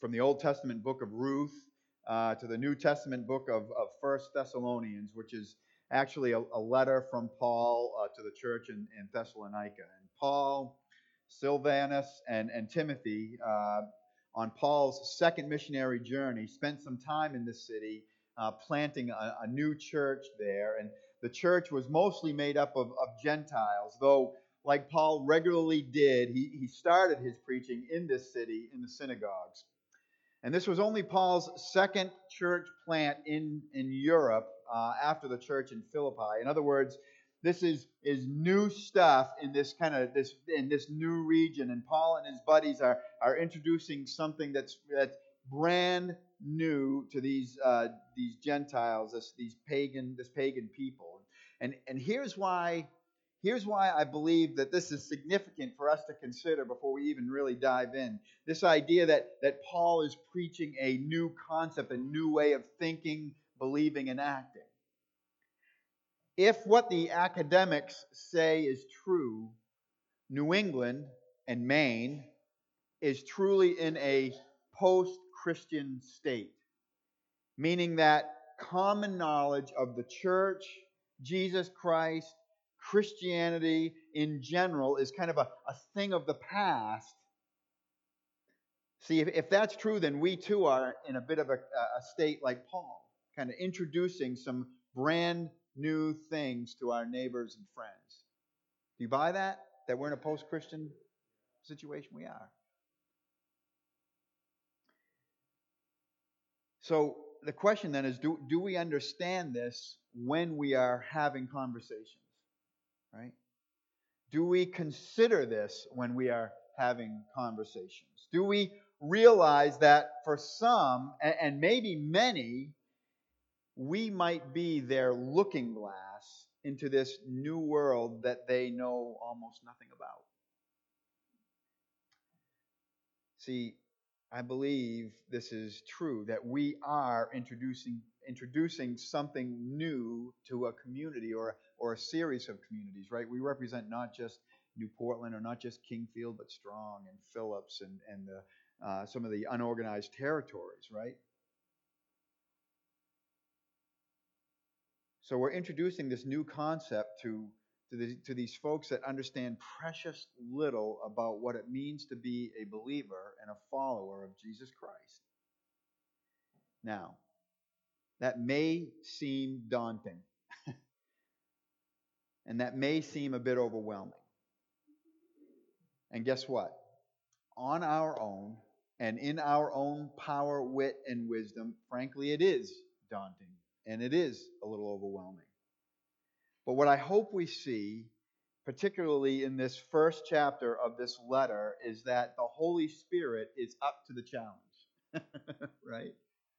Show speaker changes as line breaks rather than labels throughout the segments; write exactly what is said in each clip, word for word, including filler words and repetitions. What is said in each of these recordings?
from the Old Testament book of Ruth uh, to the New Testament book of, of First Thessalonians, which is actually a, a letter from Paul uh, to the church in, in Thessalonica. And Paul, Silvanus, and, and Timothy, uh, on Paul's second missionary journey, spent some time in this city uh, planting a, a new church there. And the church was mostly made up of, of Gentiles, though, like Paul regularly did, he, he started his preaching in this city, in the synagogues. And this was only Paul's second church plant in, in Europe uh, after the church in Philippi. In other words, this is, is new stuff in this kind of this in this new region. And Paul and his buddies are, are introducing something that's that's brand new to these uh, these Gentiles, this, these pagan this pagan people. And and here's why here's why I believe that this is significant for us to consider before we even really dive in. This idea that that Paul is preaching a new concept, a new way of thinking, believing, and acting. If what the academics say is true, New England and Maine is truly in a post-Christian state, meaning that common knowledge of the church, Jesus Christ, Christianity in general is kind of a, a thing of the past. See, if, if that's true, then we too are in a bit of a, a state like Paul, kind of introducing some brand new things to our neighbors and friends. Do you buy that? That we're in a post-Christian situation? We are. So the question then is, do, do we understand this when we are having conversations? Right? Do we consider this when we are having conversations? Do we realize that for some, and maybe many, we might be their looking glass into this new world that they know almost nothing about? See, I believe this is true, that we are introducing introducing something new to a community or, or a series of communities, right? We represent not just New Portland or not just Kingfield, but Strong and Phillips and, and the, uh, some of the unorganized territories, right? So we're introducing this new concept to, to, the, to these folks that understand precious little about what it means to be a believer and a follower of Jesus Christ. Now, that may seem daunting, and that may seem a bit overwhelming. And guess what? On our own, and in our own power, wit, and wisdom, frankly, it is daunting, and it is a little overwhelming. But what I hope we see, particularly in this first chapter of this letter, is that the Holy Spirit is up to the challenge, right?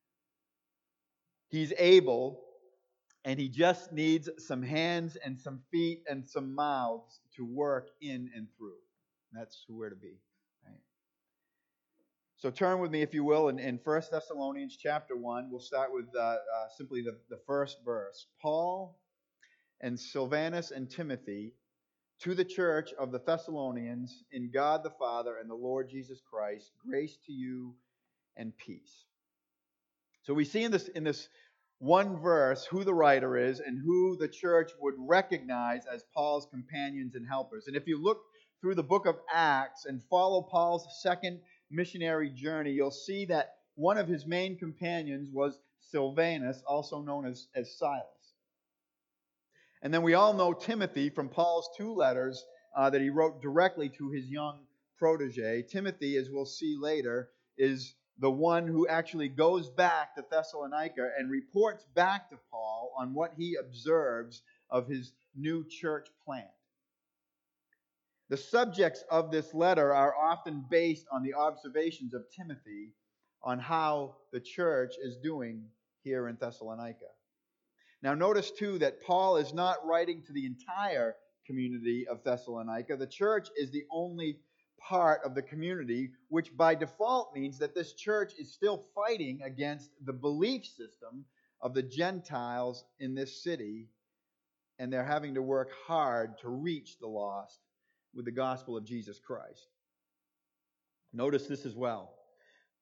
He's able, and he just needs some hands and some feet and some mouths to work in and through. That's who we're to be. Right? So turn with me, if you will, in, in First Thessalonians chapter one. We'll start with uh, uh, simply the, the first verse. Paul and Silvanus and Timothy, to the church of the Thessalonians, in God the Father and the Lord Jesus Christ, grace to you and peace. So we see in this in this one verse who the writer is and who the church would recognize as Paul's companions and helpers. And if you look through the book of Acts and follow Paul's second missionary journey, you'll see that one of his main companions was Silvanus, also known as, as Silas. And then we all know Timothy from Paul's two letters uh, that he wrote directly to his young protege. Timothy, as we'll see later, is the one who actually goes back to Thessalonica and reports back to Paul on what he observes of his new church plant. The subjects of this letter are often based on the observations of Timothy on how the church is doing here in Thessalonica. Now notice too that Paul is not writing to the entire community of Thessalonica. The church is the only part of the community, which by default means that this church is still fighting against the belief system of the Gentiles in this city, and they're having to work hard to reach the lost with the gospel of Jesus Christ. Notice this as well.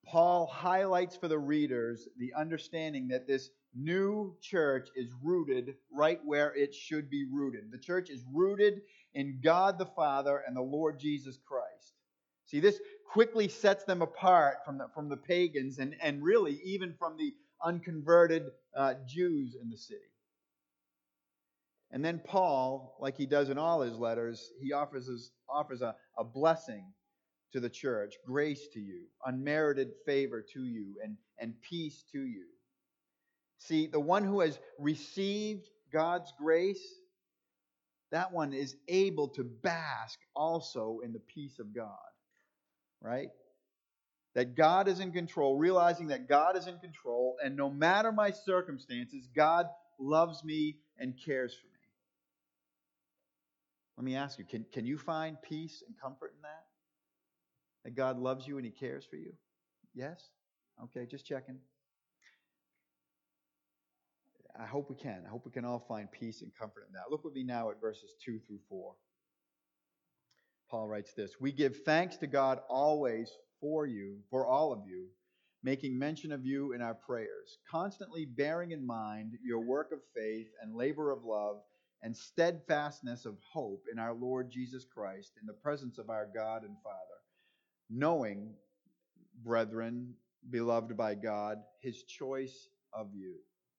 Paul highlights for the readers the understanding that this new church is rooted right where it should be rooted. The church is rooted in God the Father and the Lord Jesus Christ. See, this quickly sets them apart from the, from the pagans and, and really even from the unconverted uh, Jews in the city. And then Paul, like he does in all his letters, he offers, his, offers a, a blessing to the church, grace to you, unmerited favor to you, and, and peace to you. See, the one who has received God's grace, that one is able to bask also in the peace of God, right? That God is in control, realizing that God is in control, and no matter my circumstances, God loves me and cares for me. Let me ask you, can, can you find peace and comfort in that? That God loves you and He cares for you? Yes? Okay, just checking. I hope we can. I hope we can all find peace and comfort in that. Look with me now at verses two through four. Paul writes this: We give thanks to God always for you, for all of you, making mention of you in our prayers, constantly bearing in mind your work of faith and labor of love and steadfastness of hope in our Lord Jesus Christ in the presence of our God and Father, knowing, brethren, beloved by God, His choice of you.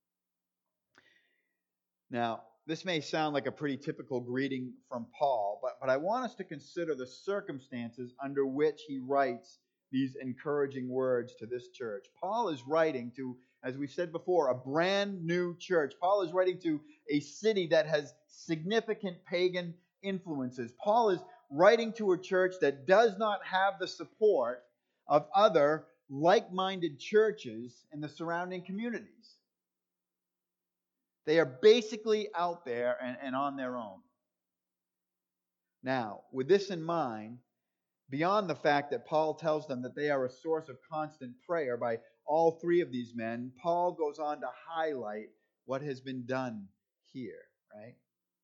Now, this may sound like a pretty typical greeting from Paul, but, but I want us to consider the circumstances under which he writes these encouraging words to this church. Paul is writing to, as we said before, a brand new church. Paul is writing to a city that has significant pagan influences. Paul is writing to a church that does not have the support of other like-minded churches in the surrounding communities. They are basically out there and, and on their own. Now, with this in mind, beyond the fact that Paul tells them that they are a source of constant prayer by all three of these men, Paul goes on to highlight what has been done here, right?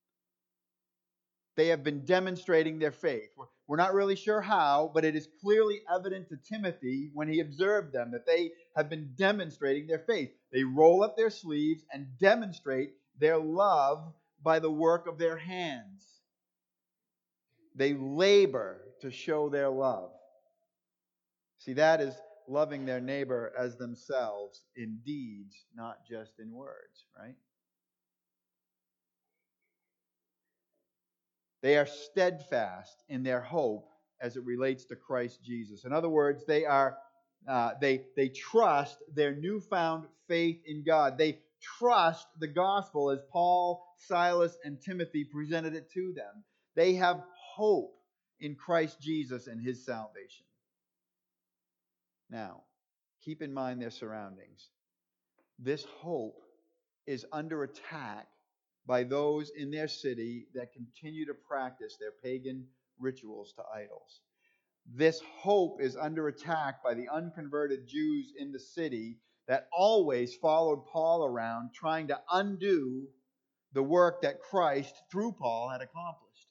They have been demonstrating their faith. We're not really sure how, but it is clearly evident to Timothy when he observed them that they have been demonstrating their faith. They roll up their sleeves and demonstrate their love by the work of their hands. They labor to show their love. See, that is loving their neighbor as themselves in deeds, not just in words, right? They are steadfast in their hope as it relates to Christ Jesus. In other words, they are uh, they they trust their newfound faith in God. They trust the gospel as Paul, Silas, and Timothy presented it to them. They have hope in Christ Jesus and His salvation. Now, keep in mind their surroundings. This hope is under attack by those in their city that continue to practice their pagan rituals to idols. This hope is under attack by the unconverted Jews in the city that always followed Paul around trying to undo the work that Christ, through Paul, had accomplished.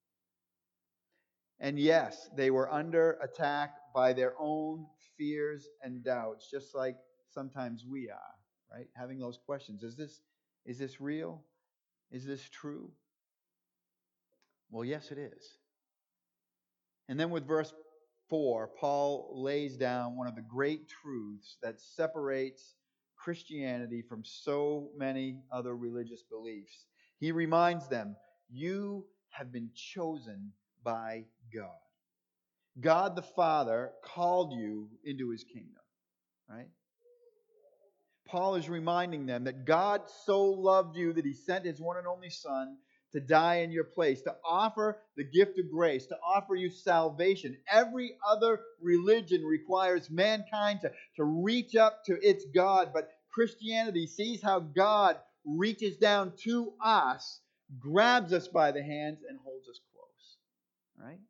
And yes, they were under attack by their own fears and doubts, just like sometimes we are, right? Having those questions. Is this, is this real? Is this true? Well, yes, it is. And then with verse four, Paul lays down one of the great truths that separates Christianity from so many other religious beliefs. He reminds them, you have been chosen by God. God the Father called you into His kingdom, right? Paul is reminding them that God so loved you that He sent His one and only Son to die in your place, to offer the gift of grace, to offer you salvation. Every other religion requires mankind to, to reach up to its God, but Christianity sees how God reaches down to us, grabs us by the hands, and holds us close, right?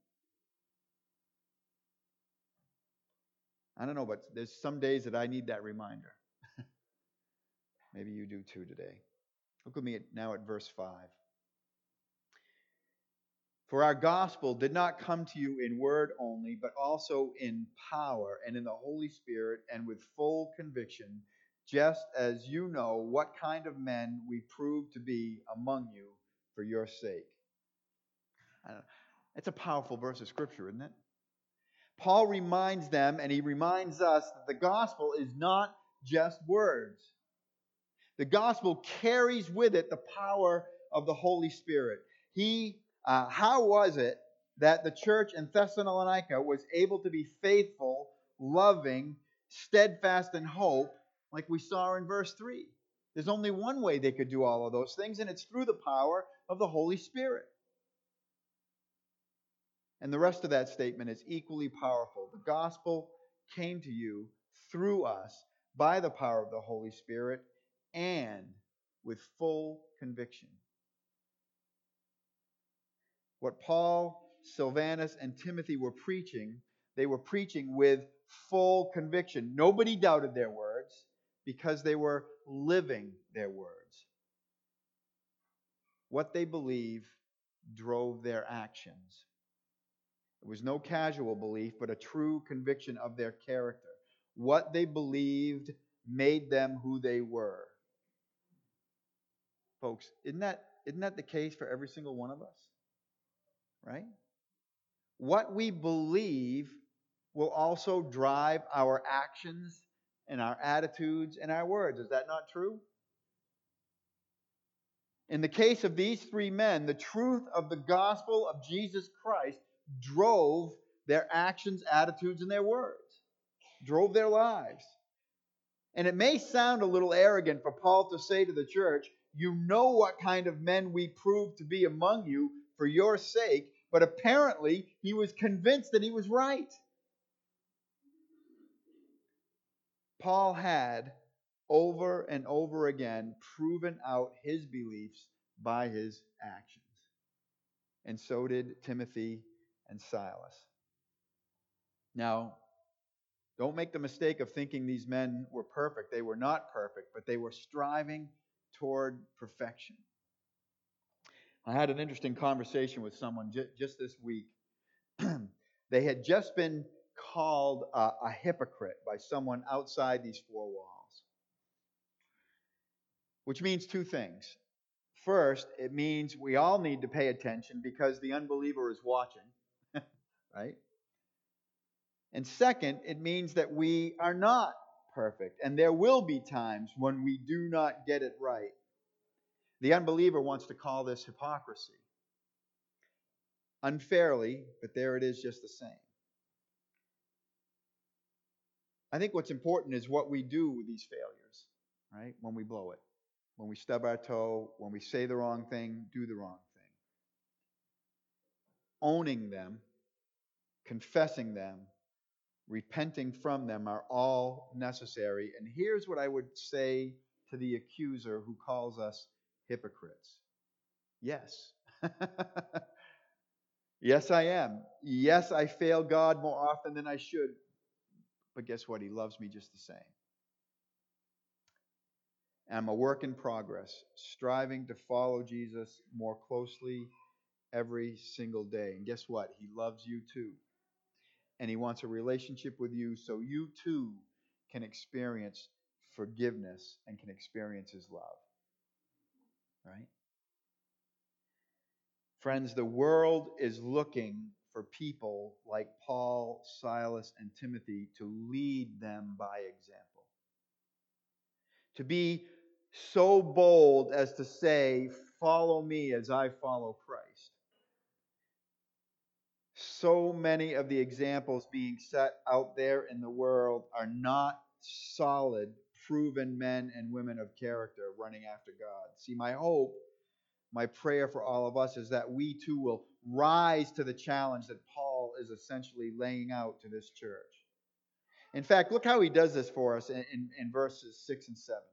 I don't know, but there's some days that I need that reminder. Maybe you do too today. Look with me now at verse five. For our gospel did not come to you in word only, but also in power and in the Holy Spirit and with full conviction, just as you know what kind of men we proved to be among you for your sake. I don't know. It's a powerful verse of Scripture, isn't it? Paul reminds them, and he reminds us, that the gospel is not just words. The gospel carries with it the power of the Holy Spirit. He, uh, how was it that the church in Thessalonica was able to be faithful, loving, steadfast in hope, like we saw in verse three? There's only one way they could do all of those things, and it's through the power of the Holy Spirit. And the rest of that statement is equally powerful. The gospel came to you through us by the power of the Holy Spirit and with full conviction. What Paul, Silvanus, and Timothy were preaching, they were preaching with full conviction. Nobody doubted their words because they were living their words. What they believed drove their actions. It was no casual belief, but a true conviction of their character. What they believed made them who they were. Folks, isn't that, isn't that the case for every single one of us? Right? What we believe will also drive our actions and our attitudes and our words. Is that not true? In the case of these three men, the truth of the gospel of Jesus Christ drove their actions, attitudes, and their words. Drove their lives. And it may sound a little arrogant for Paul to say to the church, you know what kind of men we proved to be among you for your sake, but apparently he was convinced that he was right. Paul had, over and over again, proven out his beliefs by his actions. And so did Timothy and Silas. Now, don't make the mistake of thinking these men were perfect. They were not perfect, but they were striving toward perfection. I had an interesting conversation with someone j- just this week. They had just been called a, a hypocrite by someone outside these four walls, which means two things. First, it means we all need to pay attention because the unbeliever is watching, right? And second, it means that we are not perfect, and there will be times when we do not get it right. The unbeliever wants to call this hypocrisy. Unfairly, but there it is just the same. I think what's important is what we do with these failures, right? When we blow it, when we stub our toe, when we say the wrong thing, do the wrong thing. Owning them, confessing them, repenting from them are all necessary. And here's what I would say to the accuser who calls us hypocrites. Yes. Yes, I am. Yes, I fail God more often than I should. But guess what? He loves me just the same. And I'm a work in progress, striving to follow Jesus more closely every single day. And guess what? He loves you too. And he wants a relationship with you so you too can experience forgiveness and can experience his love. Right? Friends, the world is looking for people like Paul, Silas, and Timothy to lead them by example. To be so bold as to say, follow me as I follow Christ. So many of the examples being set out there in the world are not solid, proven men and women of character running after God. See, my hope, my prayer for all of us is that we too will rise to the challenge that Paul is essentially laying out to this church. In fact, look how he does this for us in, in, in verses six and seven.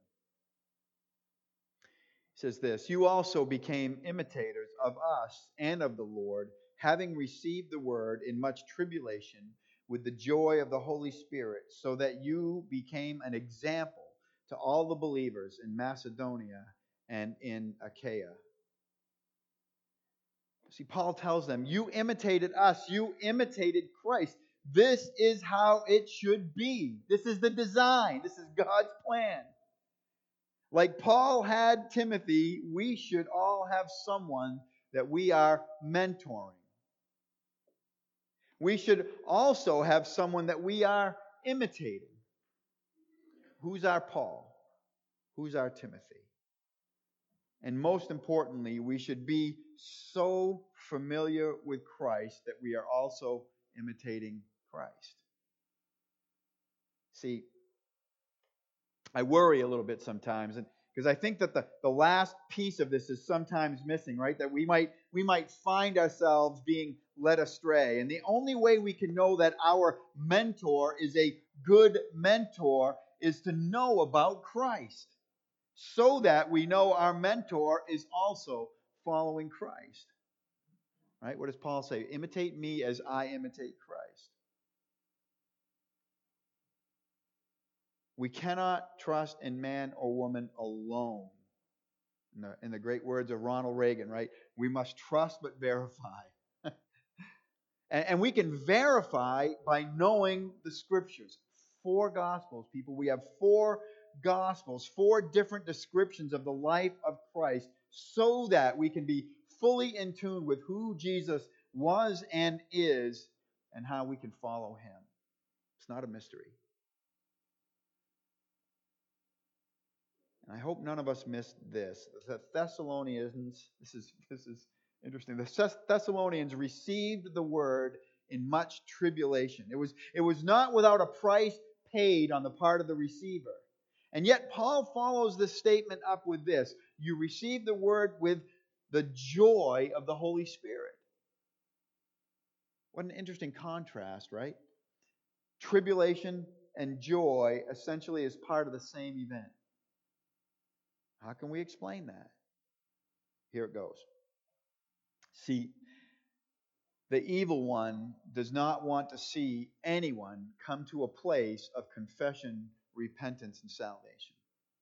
He says this, you also became imitators of us and of the Lord, having received the word in much tribulation with the joy of the Holy Spirit, so that you became an example to all the believers in Macedonia and in Achaia. See, Paul tells them, you imitated us, you imitated Christ. This is how it should be. This is the design. This is God's plan. Like Paul had Timothy, we should all have someone that we are mentoring. We should also have someone that we are imitating. Who's our Paul? Who's our Timothy? And most importantly, we should be so familiar with Christ that we are also imitating Christ. See, I worry a little bit sometimes, and because I think that the, the last piece of this is sometimes missing, right? That we might we might find ourselves being led astray. And the only way we can know that our mentor is a good mentor is to know about Christ, so that we know our mentor is also following Christ. Right? What does Paul say? Imitate me as I imitate Christ. We cannot trust in man or woman alone. In the, in the great words of Ronald Reagan, right? We must trust but verify. and, and we can verify by knowing the Scriptures. Four Gospels, people. We have four Gospels, four different descriptions of the life of Christ, so that we can be fully in tune with who Jesus was and is and how we can follow Him. It's not a mystery. And I hope none of us missed this. The Thessalonians, this is this is interesting. The Thessalonians received the word in much tribulation. It was, it was not without a price paid on the part of the receiver. And yet Paul follows this statement up with this. You receive the word with the joy of the Holy Spirit. What an interesting contrast, right? Tribulation and joy essentially is part of the same event. How can we explain that? Here it goes. See, the evil one does not want to see anyone come to a place of confession, repentance, and salvation.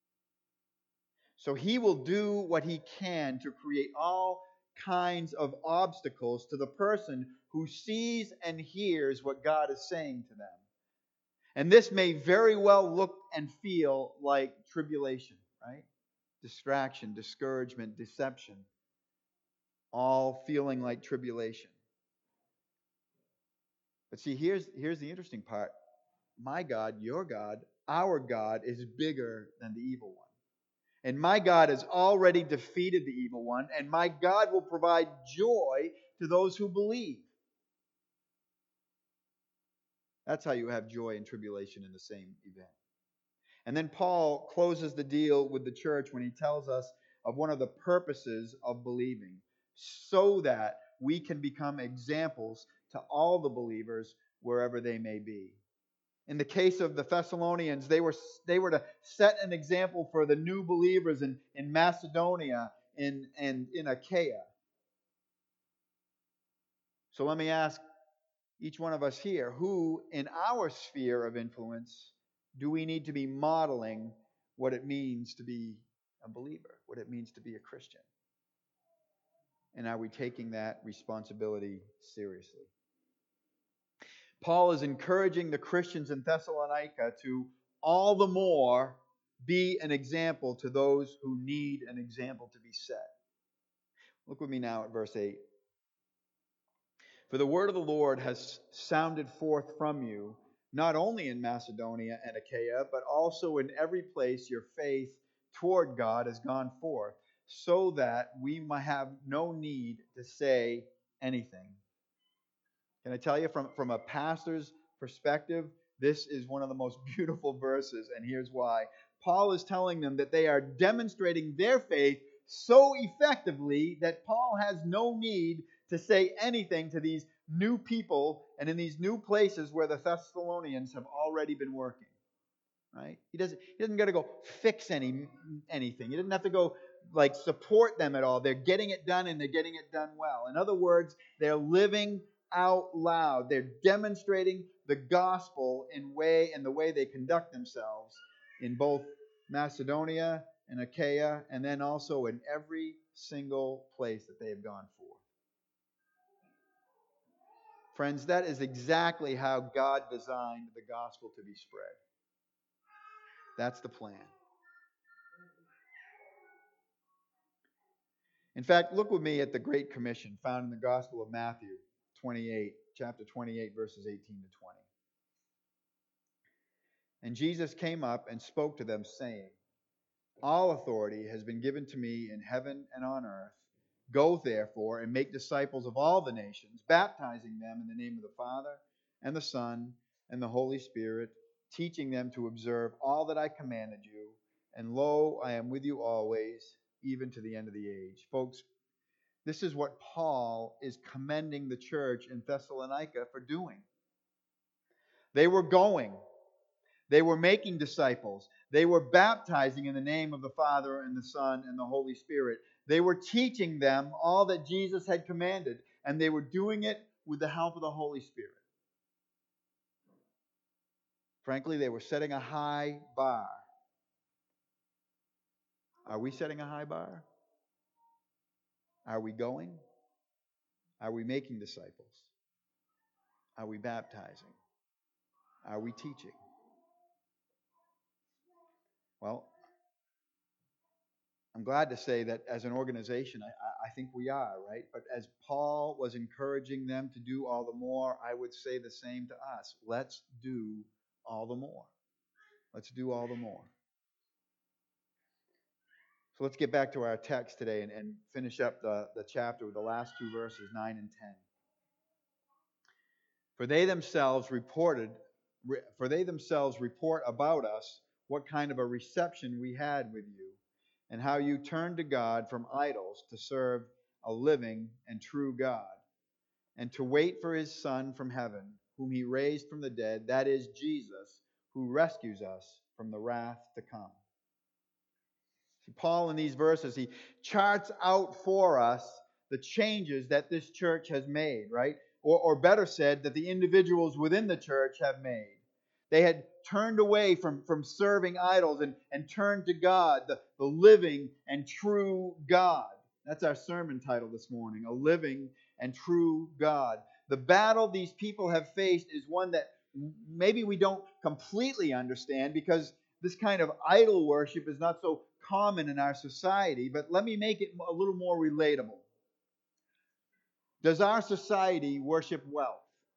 So he will do what he can to create all kinds of obstacles to the person who sees and hears what God is saying to them. And this may very well look and feel like tribulation, right? Distraction, discouragement, deception, all feeling like tribulation. But see, here's, here's the interesting part. My God, your God, our God is bigger than the evil one. And my God has already defeated the evil one, and my God will provide joy to those who believe. That's how you have joy and tribulation in the same event. And then Paul closes the deal with the church when he tells us of one of the purposes of believing, so that we can become examples to all the believers wherever they may be. In the case of the Thessalonians, they were, they were to set an example for the new believers in, in Macedonia and in, in Achaia. So let me ask each one of us here, who in our sphere of influence do we need to be modeling what it means to be a believer, what it means to be a Christian? And are we taking that responsibility seriously? Paul is encouraging the Christians in Thessalonica to all the more be an example to those who need an example to be set. Look with me now at verse eight. For the word of the Lord has sounded forth from you, not only in Macedonia and Achaia, but also in every place your faith toward God has gone forth, so that we might have no need to say anything. Can I tell you, from, from a pastor's perspective, this is one of the most beautiful verses, and here's why. Paul is telling them that they are demonstrating their faith so effectively that Paul has no need to say anything to these new people and in these new places where the Thessalonians have already been working. Right? He doesn't, he doesn't got to go fix any anything. He doesn't have to go like support them at all. They're getting it done, and they're getting it done well. In other words, they're living out loud. They're demonstrating the gospel in way in the way they conduct themselves in both Macedonia and Achaia, and then also in every single place that they have gone forth. Friends, that is exactly how God designed the gospel to be spread. That's the plan. In fact, look with me at the Great Commission found in the Gospel of Matthew twenty-eight, chapter twenty-eight, verses eighteen to twenty. And Jesus came up and spoke to them, saying, all authority has been given to me in heaven and on earth. Go, therefore, and make disciples of all the nations, baptizing them in the name of the Father and the Son and the Holy Spirit, teaching them to observe all that I commanded you. And lo, I am with you always, even to the end of the age. Folks, this is what Paul is commending the church in Thessalonica for doing. They were going. They were making disciples. They were baptizing in the name of the Father and the Son and the Holy Spirit. They were teaching them all that Jesus had commanded, and they were doing it with the help of the Holy Spirit. Frankly, they were setting a high bar. Are we setting a high bar? Are we going? Are we making disciples? Are we baptizing? Are we teaching? Well, I'm glad to say that as an organization, I, I think we are, right? But as Paul was encouraging them to do all the more, I would say the same to us. Let's do all the more. Let's do all the more. So let's get back to our text today and, and finish up the, the chapter with the last two verses, nine and ten. For they themselves reported, for they themselves report about us what kind of a reception we had with you, and how you turned to God from idols to serve a living and true God, and to wait for his Son from heaven, whom he raised from the dead, that is Jesus, who rescues us from the wrath to come. See, Paul in these verses, he charts out for us the changes that this church has made, right? Or, or better said, that the individuals within the church have made. They had turned away from, from serving idols and, and turned to God, the, the living and true God. That's our sermon title this morning, A Living and True God. The battle these people have faced is one that maybe we don't completely understand, because this kind of idol worship is not so common in our society. But let me make it a little more relatable. Does our society worship wealth?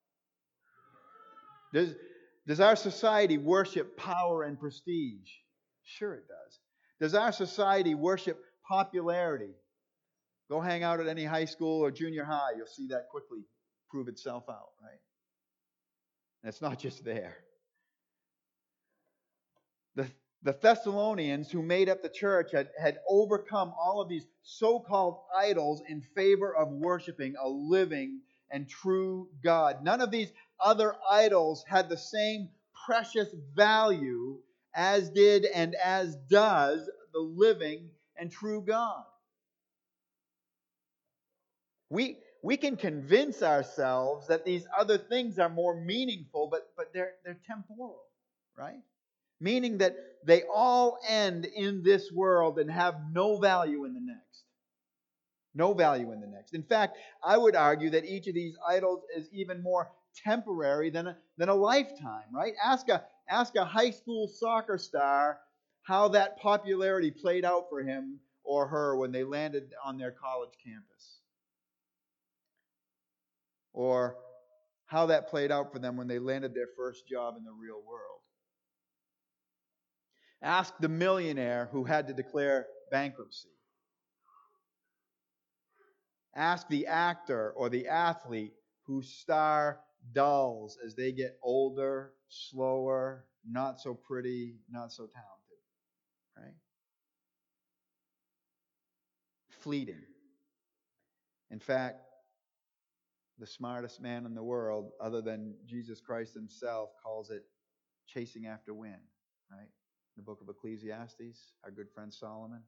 Does, does our society worship power and prestige? Sure it does. Does our society worship popularity? Go hang out at any high school or junior high. You'll see that quickly prove itself out, right? And it's not just there. The, the Thessalonians who made up the church had, had overcome all of these so-called idols in favor of worshiping a living and true God. None of these other idols had the same precious value as did and as does the living and true God. We, we can convince ourselves that these other things are more meaningful, but, but they're, they're temporal, right? Meaning that they all end in this world and have no value in the next. No value in the next. In fact, I would argue that each of these idols is even more temporary than a, than a lifetime, right? Ask a, ask a high school soccer star how that popularity played out for him or her when they landed on their college campus. Or how that played out for them when they landed their first job in the real world. Ask the millionaire who had to declare bankruptcy. Ask the actor or the athlete whose star dulls as they get older, slower, not so pretty, not so talented. Right? Fleeting. In fact, the smartest man in the world, other than Jesus Christ himself, calls it chasing after wind. Right? The book of Ecclesiastes, our good friend Solomon.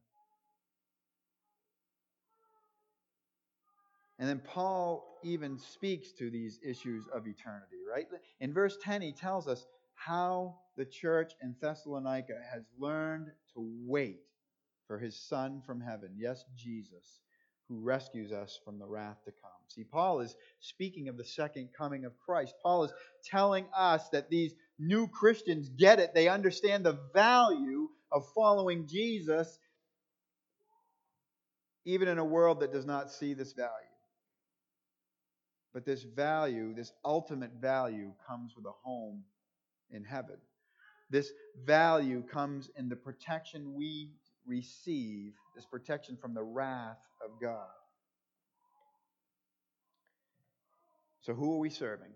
And then Paul even speaks to these issues of eternity, right? In verse ten, he tells us how the church in Thessalonica has learned to wait for his Son from heaven, yes, Jesus, who rescues us from the wrath to come. See, Paul is speaking of the second coming of Christ. Paul is telling us that these new Christians get it. They understand the value of following Jesus, even in a world that does not see this value. But this value, this ultimate value, comes with a home in heaven. This value comes in the protection we receive, this protection from the wrath of God. So who are we serving?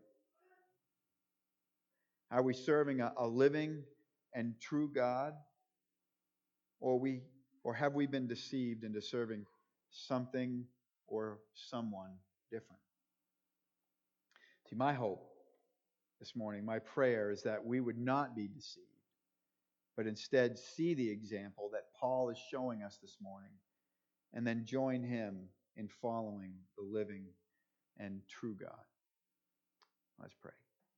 Are we serving a, a living and true God? Or we or have we been deceived into serving something or someone different? See, my hope this morning, my prayer is that we would not be deceived, but instead see the example that Paul is showing us this morning, and then join him in following the living and true God. Let's pray.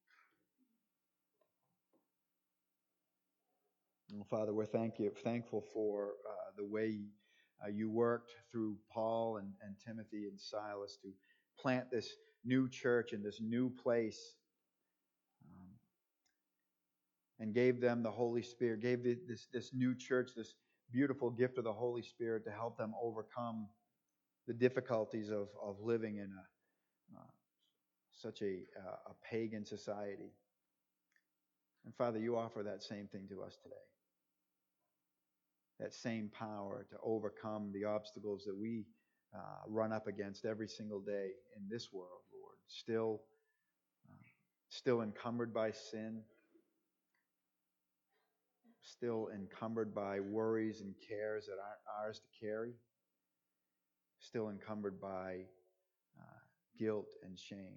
Well, Father, we're thank you, thankful for uh, the way uh, you worked through Paul and, and Timothy and Silas to plant this new church in this new place, um, and gave them the Holy Spirit, gave the, this, this new church this beautiful gift of the Holy Spirit to help them overcome the difficulties of, of living in a uh, such a, uh, a pagan society. And Father, you offer that same thing to us today. That same power to overcome the obstacles that we uh, run up against every single day in this world, Lord. Still, uh, still encumbered by sin, still encumbered by worries and cares that aren't ours to carry, still encumbered by uh, guilt and shame.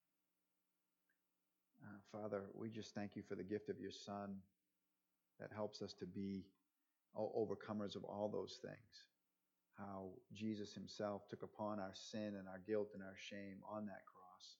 Uh, Father, we just thank you for the gift of your Son that helps us to be overcomers of all those things. How Jesus himself took upon our sin and our guilt and our shame on that cross,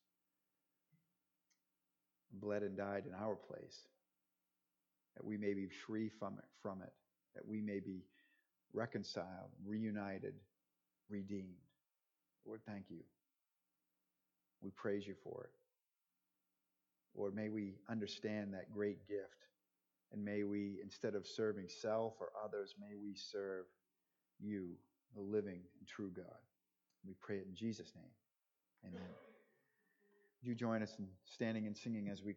bled and died in our place, that we may be free from it, from it, that we may be reconciled, reunited, redeemed. Lord, thank you. We praise you for it. Lord, may we understand that great gift, and may we, instead of serving self or others, may we serve you, the living and true God. We pray it in Jesus' name. Amen. Would you join us in standing and singing as we